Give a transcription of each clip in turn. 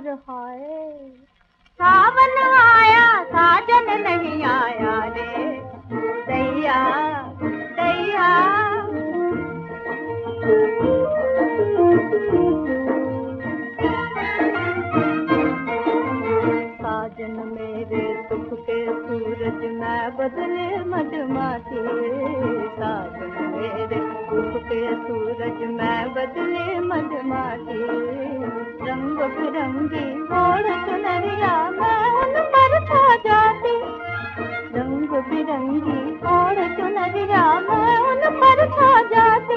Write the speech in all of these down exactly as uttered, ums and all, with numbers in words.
पर हाय सावन आया साजन नहीं आया रे दैया दैया। साजन मेरे सुख के सूरज मैं बदले मधुमासी। साजन मेरे सुख के सूरज मैं बदले मधुमासी। रंग बिरंगी ओढ़ चुनरिया मैं उन पर खा जाती। रंग बिरंगी ओढ़ चुनरिया मैं उन पर खा जाती।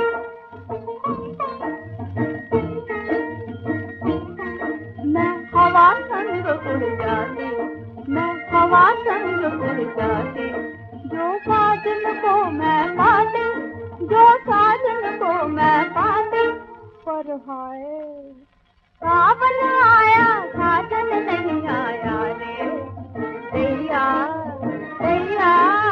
मैं हवा संग उड़ जाती। मैं हवा संग उड़ जाती। जो साजन को मैं पाती। जो साजन को मैं पाती। पर हाय सावन आया साजन नहीं आया रे दैया दैया।